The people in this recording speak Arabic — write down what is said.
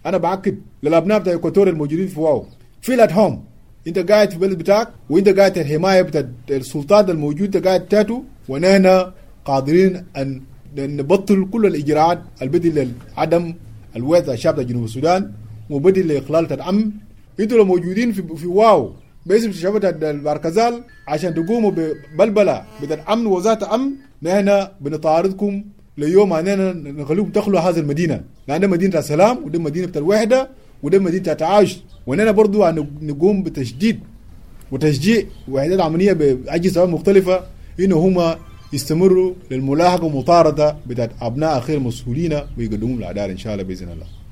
انا باكد للابناء بتاع اكواتوريا الموجودين في واو فيل ات هوم. انت قاعد في بلد بتاعك وانت قاعد في الحمايه بتاع السلطات الموجوده قاعد تاتو، ونحن قادرين ان نبطل كل الاجراءات البديل لعدم الوضع الشعب جنوب السودان وبديل لاقلال الامن. انتوا موجودين في واو باسم شباب الباركزال عشان تقوموا ببلبله بتاع امن ووزاره امن، نحن بنطاردكم ليوم اننا نخليكم تخلوا هذه المدينه، لان مدينه السلام ودي مدينه بتاع الوحده ودي مدينه التعايش. ونحن برضو نقوم بتشديد وتشجيع وحدات عمليه باجهزه مختلفه انه هم يستمروا للملاحقه ومطارده بتاعت ابناء اخير المسؤولين ويقدموا العداله ان شاء الله باذن الله.